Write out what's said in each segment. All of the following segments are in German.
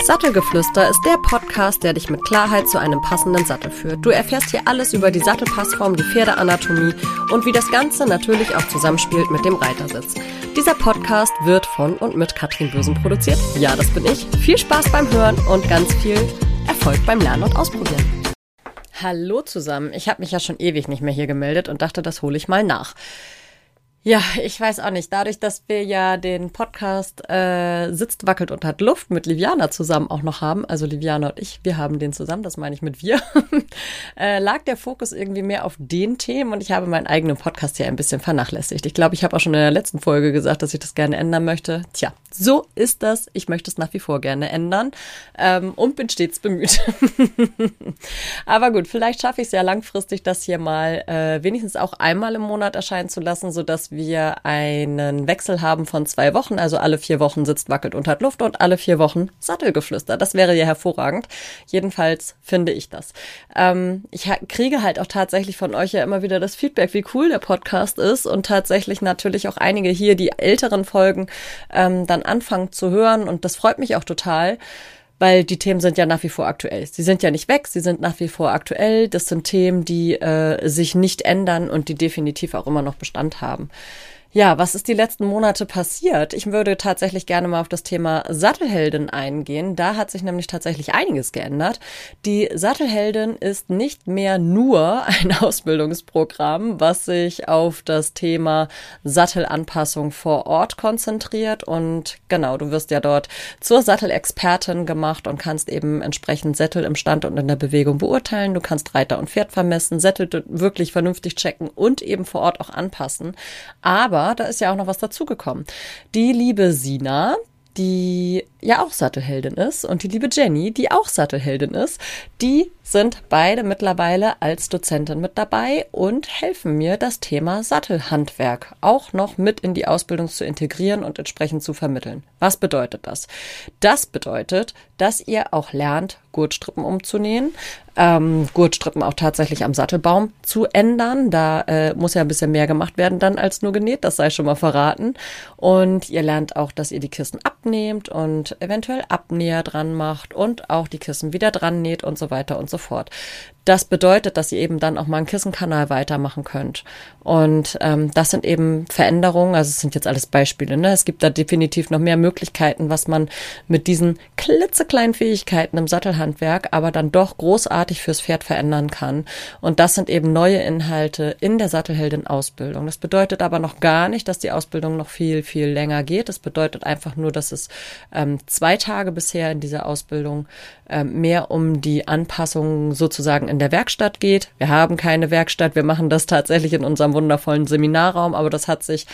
Sattelgeflüster ist der Podcast, der dich mit Klarheit zu einem passenden Sattel führt. Du erfährst hier alles über die Sattelpassform, die Pferdeanatomie und wie das Ganze natürlich auch zusammenspielt mit dem Reitersitz. Dieser Podcast wird von und mit Katrin Bösen produziert. Ja, das bin ich. Viel Spaß beim Hören und ganz viel Erfolg beim Lernen und Ausprobieren. Hallo zusammen. Ich habe mich ja schon ewig nicht mehr hier gemeldet und dachte, das hole ich mal nach. Ja, ich weiß auch nicht. Dadurch, dass wir ja den Podcast Sitzt, wackelt und hat Luft mit Liviana zusammen auch noch haben, also Liviana und ich, wir haben den zusammen, das meine ich mit wir, lag der Fokus irgendwie mehr auf den Themen und ich habe meinen eigenen Podcast hier ein bisschen vernachlässigt. Ich glaube, ich habe auch schon in der letzten Folge gesagt, dass ich das gerne ändern möchte. Tja, so ist das. Ich möchte es nach wie vor gerne ändern und bin stets bemüht. Aber gut, vielleicht schaffe ich es ja langfristig, das hier mal wenigstens auch einmal im Monat erscheinen zu lassen, sodass wir einen Wechsel haben von 2 Wochen, also alle 4 Wochen Sitzt, wackelt und hat Luft und alle 4 Wochen Sattelgeflüster. Das wäre ja hervorragend. Jedenfalls finde ich das. Ich kriege halt auch tatsächlich von euch ja immer wieder das Feedback, wie cool der Podcast ist und tatsächlich natürlich auch einige hier die älteren Folgen dann anfangen zu hören und das freut mich auch total. Weil die Themen sind ja nach wie vor aktuell. Sie sind ja nicht weg, sie sind nach wie vor aktuell. Das sind Themen, die sich nicht ändern und die definitiv auch immer noch Bestand haben. Ja, was ist die letzten Monate passiert? Ich würde tatsächlich gerne mal auf das Thema Sattelheldin eingehen. Da hat sich nämlich tatsächlich einiges geändert. Die Sattelheldin ist nicht mehr nur ein Ausbildungsprogramm, was sich auf das Thema Sattelanpassung vor Ort konzentriert. Und genau, du wirst ja dort zur Sattelexpertin gemacht und kannst eben entsprechend Sättel im Stand und in der Bewegung beurteilen. Du kannst Reiter und Pferd vermessen, Sättel wirklich vernünftig checken und eben vor Ort auch anpassen. Aber da ist ja auch noch was dazugekommen. Die liebe Sina, die ja auch Sattelheldin ist, und die liebe Jenny, die auch Sattelheldin ist, die sind beide mittlerweile als Dozentin mit dabei und helfen mir, das Thema Sattelhandwerk auch noch mit in die Ausbildung zu integrieren und entsprechend zu vermitteln. Was bedeutet das? Das bedeutet, dass ihr auch lernt, Gurtstrippen umzunähen, Gurtstrippen auch tatsächlich am Sattelbaum zu ändern. Da muss ja ein bisschen mehr gemacht werden dann als nur genäht, das sei schon mal verraten. Und ihr lernt auch, dass ihr die Kissen abnehmt und eventuell Abnäher dran macht und auch die Kissen wieder dran näht und so weiter und so fort. Das bedeutet, dass ihr eben dann auch mal einen Kissenkanal weitermachen könnt. Und das sind eben Veränderungen, also es sind jetzt alles Beispiele, ne? Es gibt da definitiv noch mehr Möglichkeiten, was man mit diesen klitzekleinen Fähigkeiten im Sattelhandwerk aber dann doch großartig fürs Pferd verändern kann. Und das sind eben neue Inhalte in der Sattelheldin-Ausbildung. Das bedeutet aber noch gar nicht, dass die Ausbildung noch viel, viel länger geht. Das bedeutet einfach nur, dass es 2 Tage bisher in dieser Ausbildung mehr um die Anpassung sozusagen in der Werkstatt geht. Wir haben keine Werkstatt, wir machen das tatsächlich in unserem wundervollen Seminarraum, aber das hat sich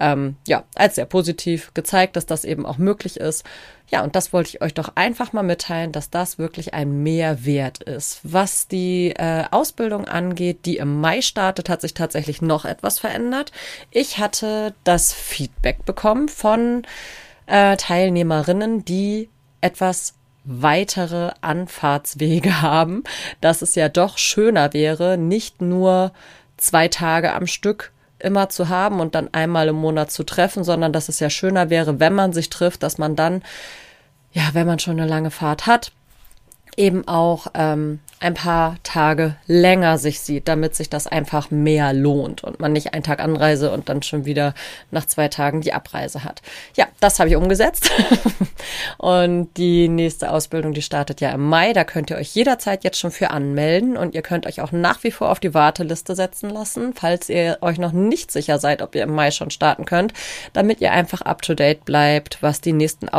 als sehr positiv gezeigt, dass das eben auch möglich ist. Ja, und das wollte ich euch doch einfach mal mitteilen, dass das wirklich ein Mehrwert ist. Was die Ausbildung angeht, die im Mai startet, hat sich tatsächlich noch etwas verändert. Ich hatte das Feedback bekommen von Teilnehmerinnen, die etwas weitere Anfahrtswege haben, dass es ja doch schöner wäre, nicht nur 2 Tage am Stück immer zu haben und dann einmal im Monat zu treffen, sondern dass es ja schöner wäre, wenn man sich trifft, dass man dann, ja, wenn man schon eine lange Fahrt hat, eben auch ein paar Tage länger sich sieht, damit sich das einfach mehr lohnt und man nicht einen Tag Anreise und dann schon wieder nach 2 Tagen die Abreise hat. Ja, das habe ich umgesetzt und die nächste Ausbildung, die startet ja im Mai, da könnt ihr euch jederzeit jetzt schon für anmelden und ihr könnt euch auch nach wie vor auf die Warteliste setzen lassen, falls ihr euch noch nicht sicher seid, ob ihr im Mai schon starten damit ihr einfach up-to-date bleibt, was die nächsten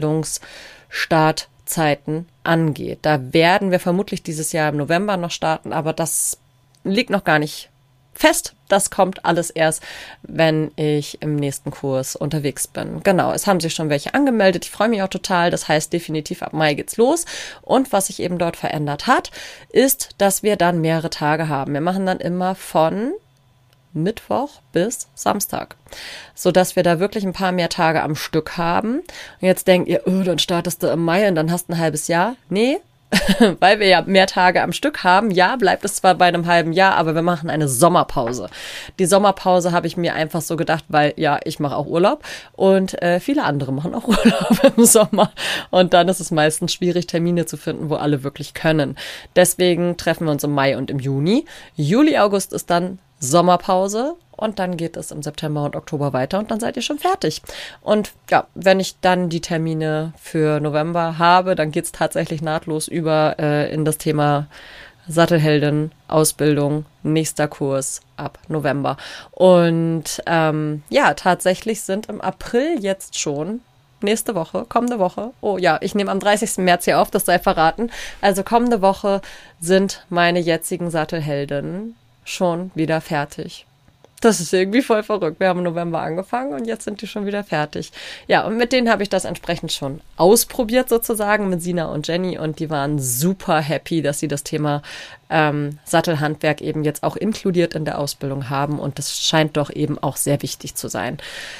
Ausbildungsstartzeiten angeht. Da werden wir vermutlich dieses Jahr im November noch starten, aber das liegt noch gar nicht fest. Das kommt alles erst, wenn ich im nächsten Kurs unterwegs bin. Genau, es haben sich schon welche angemeldet. Ich freue mich auch total. Das heißt, definitiv ab Mai geht's los. Und was sich eben dort verändert hat, ist, dass wir dann mehrere Tage haben. Wir machen dann immer von Mittwoch bis Samstag, sodass wir da wirklich ein paar mehr Tage am Stück haben. Und jetzt denkt ihr, dann startest du im Mai und dann hast du ein halbes Jahr. Nee, weil wir ja mehr Tage am Stück haben, ja, bleibt es zwar bei einem halben Jahr, aber wir machen eine Sommerpause. Die Sommerpause habe ich mir einfach so gedacht, weil ja, ich mache auch Urlaub und viele andere machen auch Urlaub im Sommer. Und dann ist es meistens schwierig, Termine zu finden, wo alle wirklich können. Deswegen treffen wir uns im Mai und im Juni. Juli, August ist dann Sommerpause und dann geht es im September und Oktober weiter und dann seid ihr schon fertig. Und ja, wenn ich dann die Termine für November habe, dann geht es tatsächlich nahtlos über in das Thema Sattelheldin, Ausbildung, nächster Kurs ab November. Und ja, tatsächlich sind im April jetzt schon nächste Woche, kommende Woche. Oh ja, ich nehme am 30. März hier auf, das sei verraten. Also kommende Woche sind meine jetzigen Sattelheldinnen schon wieder fertig. Das ist irgendwie voll verrückt. Wir haben im November angefangen und jetzt sind die schon wieder fertig. Ja, und mit denen habe ich das entsprechend schon ausprobiert sozusagen, mit Sina und Jenny. Und die waren super happy, dass sie das Thema Sattelhandwerk eben jetzt auch inkludiert in der Ausbildung haben. Und das scheint doch eben auch sehr wichtig zu sein.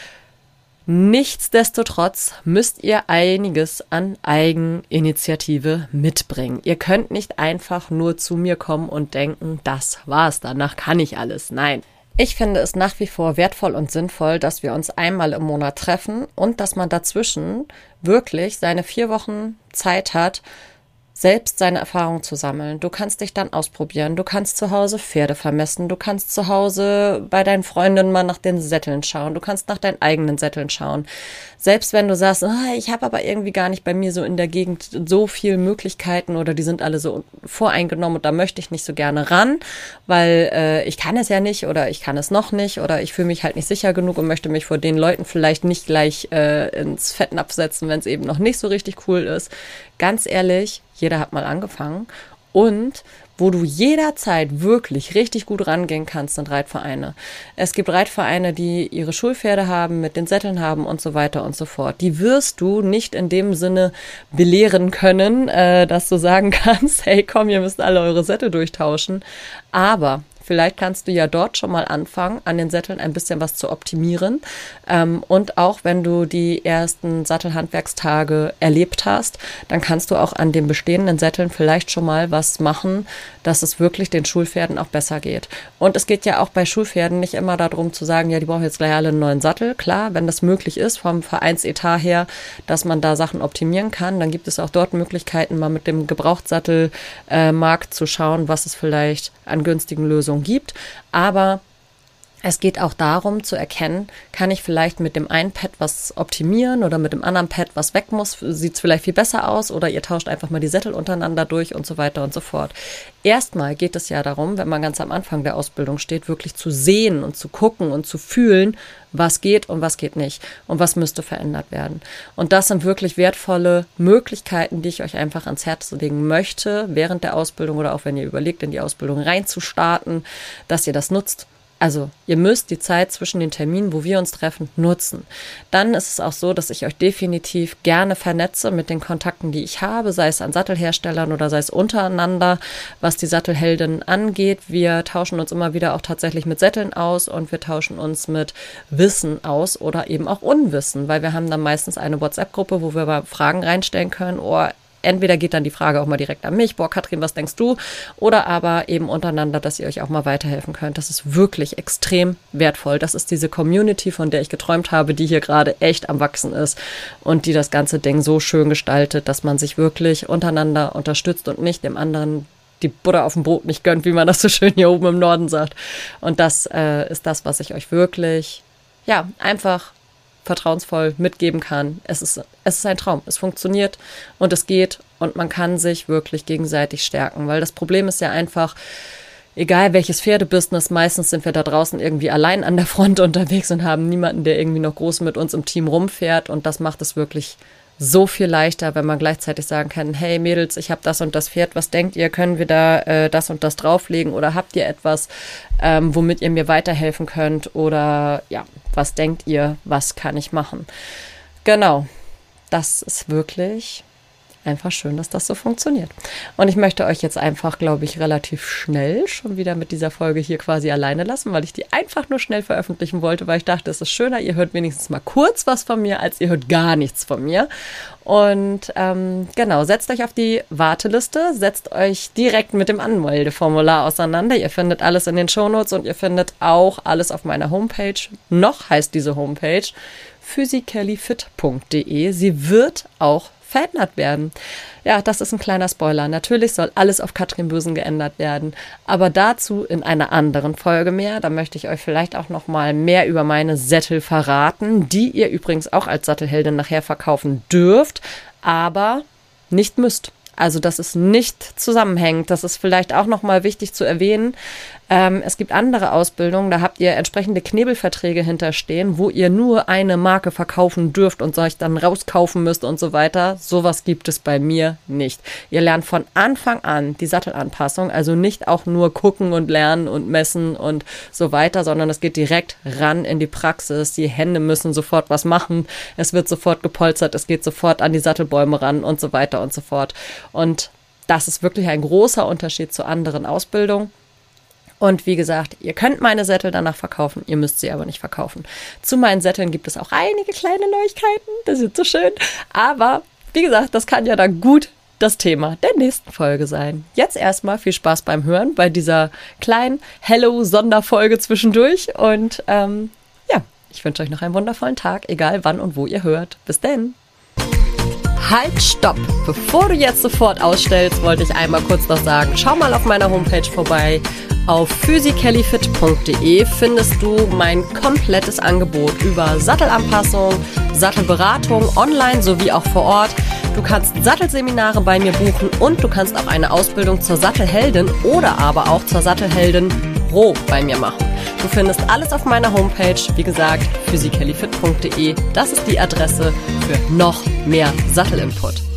Nichtsdestotrotz müsst ihr einiges an Eigeninitiative mitbringen. Ihr könnt nicht einfach nur zu mir kommen und denken, das war's, danach kann ich alles. Nein. Ich finde es nach wie vor wertvoll und sinnvoll, dass wir uns einmal im Monat treffen und dass man dazwischen wirklich seine 4 Wochen Zeit hat, selbst seine Erfahrungen zu sammeln. Du kannst dich dann ausprobieren. Du kannst zu Hause Pferde vermessen. Du kannst zu Hause bei deinen Freundinnen mal nach den Sätteln schauen. Du kannst nach deinen eigenen Sätteln schauen. Selbst wenn du sagst, ich habe aber irgendwie gar nicht bei mir so in der Gegend so viele Möglichkeiten oder die sind alle so voreingenommen und da möchte ich nicht so gerne ran, weil ich kann es ja nicht oder ich kann es noch nicht oder ich fühle mich halt nicht sicher genug und möchte mich vor den Leuten vielleicht nicht gleich ins Fettnapf setzen, wenn es eben noch nicht so richtig cool ist. Ganz ehrlich, jeder hat mal angefangen und wo du jederzeit wirklich richtig gut rangehen kannst, sind Reitvereine. Es gibt Reitvereine, die ihre Schulpferde haben, mit den Sätteln haben und so weiter und so fort. Die wirst du nicht in dem Sinne belehren können, dass du sagen kannst, hey komm, ihr müsst alle eure Sättel durchtauschen. Aber vielleicht kannst du ja dort schon mal anfangen, an den Sätteln ein bisschen was zu optimieren. Und auch wenn du die ersten Sattelhandwerkstage erlebt hast, dann kannst du auch an den bestehenden Sätteln vielleicht schon mal was machen, dass es wirklich den Schulpferden auch besser geht. Und es geht ja auch bei Schulpferden nicht immer darum zu sagen, ja, die brauchen jetzt gleich alle einen neuen Sattel. Klar, wenn das möglich ist vom Vereinsetat her, dass man da Sachen optimieren kann, dann gibt es auch dort Möglichkeiten, mal mit dem Gebrauchtsattelmarkt zu schauen, was es vielleicht an günstigen Lösungen gibt, aber es geht auch darum zu erkennen, kann ich vielleicht mit dem einen Pad was optimieren oder mit dem anderen Pad was weg muss, sieht es vielleicht viel besser aus oder ihr tauscht einfach mal die Sättel untereinander durch und so weiter und so fort. Erstmal geht es ja darum, wenn man ganz am Anfang der Ausbildung steht, wirklich zu sehen und zu gucken und zu fühlen, was geht und was geht nicht und was müsste verändert werden. Und das sind wirklich wertvolle Möglichkeiten, die ich euch einfach ans Herz legen möchte, während der Ausbildung oder auch wenn ihr überlegt, in die Ausbildung reinzustarten, dass ihr das nutzt. Also ihr müsst die Zeit zwischen den Terminen, wo wir uns treffen, nutzen. Dann ist es auch so, dass ich euch definitiv gerne vernetze mit den Kontakten, die ich habe, sei es an Sattelherstellern oder sei es untereinander, was die Sattelheldinnen angeht. Wir tauschen uns immer wieder auch tatsächlich mit Sätteln aus und wir tauschen uns mit Wissen aus oder eben auch Unwissen, weil wir haben dann meistens eine WhatsApp-Gruppe, wo wir mal Fragen reinstellen können. Entweder geht dann die Frage auch mal direkt an mich, Katrin, was denkst du? Oder aber eben untereinander, dass ihr euch auch mal weiterhelfen könnt. Das ist wirklich extrem wertvoll. Das ist diese Community, von der ich geträumt habe, die hier gerade echt am Wachsen ist und die das ganze Ding so schön gestaltet, dass man sich wirklich untereinander unterstützt und nicht dem anderen die Butter auf dem Brot nicht gönnt, wie man das so schön hier oben im Norden sagt. Und das ist das, was ich euch wirklich, einfach vertrauensvoll mitgeben kann. Es ist ein Traum. Es funktioniert und es geht und man kann sich wirklich gegenseitig stärken, weil das Problem ist ja einfach, egal welches Pferdebusiness, meistens sind wir da draußen irgendwie allein an der Front unterwegs und haben niemanden, der irgendwie noch groß mit uns im Team rumfährt und das macht es wirklich so viel leichter, wenn man gleichzeitig sagen kann, hey Mädels, ich habe das und das Pferd, was denkt ihr, können wir da das und das drauflegen oder habt ihr etwas, womit ihr mir weiterhelfen könnt oder was denkt ihr, was kann ich machen? Genau, das ist wirklich einfach schön, dass das so funktioniert. Und ich möchte euch jetzt einfach, glaube ich, relativ schnell schon wieder mit dieser Folge hier quasi alleine lassen, weil ich die einfach nur schnell veröffentlichen wollte, weil ich dachte, es ist schöner, ihr hört wenigstens mal kurz was von mir, als ihr hört gar nichts von mir. Und genau, setzt euch auf die Warteliste, setzt euch direkt mit dem Anmeldeformular auseinander. Ihr findet alles in den Shownotes und ihr findet auch alles auf meiner Homepage. Noch heißt diese Homepage physicallyfit.de. Sie wird auch verändert werden. Ja, das ist ein kleiner Spoiler. Natürlich soll alles auf Katrin Bösen geändert werden, aber dazu in einer anderen Folge mehr. Da möchte ich euch vielleicht auch noch mal mehr über meine Sättel verraten, die ihr übrigens auch als Sattelheldin nachher verkaufen dürft, aber nicht müsst. Also, dass es nicht zusammenhängt. Das ist vielleicht auch nochmal wichtig zu erwähnen. Es gibt andere Ausbildungen, da habt ihr entsprechende Knebelverträge hinterstehen, wo ihr nur eine Marke verkaufen dürft und euch dann rauskaufen müsst und so weiter. Sowas gibt es bei mir nicht. Ihr lernt von Anfang an die Sattelanpassung, also nicht auch nur gucken und lernen und messen und so weiter, sondern es geht direkt ran in die Praxis. Die Hände müssen sofort was machen. Es wird sofort gepolstert, es geht sofort an die Sattelbäume ran und so weiter und so fort. Und das ist wirklich ein großer Unterschied zu anderen Ausbildungen. Und wie gesagt, ihr könnt meine Sättel danach verkaufen, ihr müsst sie aber nicht verkaufen. Zu meinen Sätteln gibt es auch einige kleine Neuigkeiten, das ist so schön. Aber wie gesagt, das kann ja dann gut das Thema der nächsten Folge sein. Jetzt erstmal viel Spaß beim Hören bei dieser kleinen Hello-Sonderfolge zwischendurch. Und ja, ich wünsche euch noch einen wundervollen Tag, egal wann und wo ihr hört. Bis denn! Halt, stopp! Bevor du jetzt sofort ausstellst, wollte ich einmal kurz noch sagen, schau mal auf meiner Homepage vorbei. Auf physicallyfit.de findest du mein komplettes Angebot über Sattelanpassung, Sattelberatung online sowie auch vor Ort. Du kannst Sattelseminare bei mir buchen und du kannst auch eine Ausbildung zur Sattelheldin oder aber auch zur Sattelheldin Pro bei mir machen. Du findest alles auf meiner Homepage, wie gesagt, physicallyfit.de. Das ist die Adresse für noch mehr Sattelinput.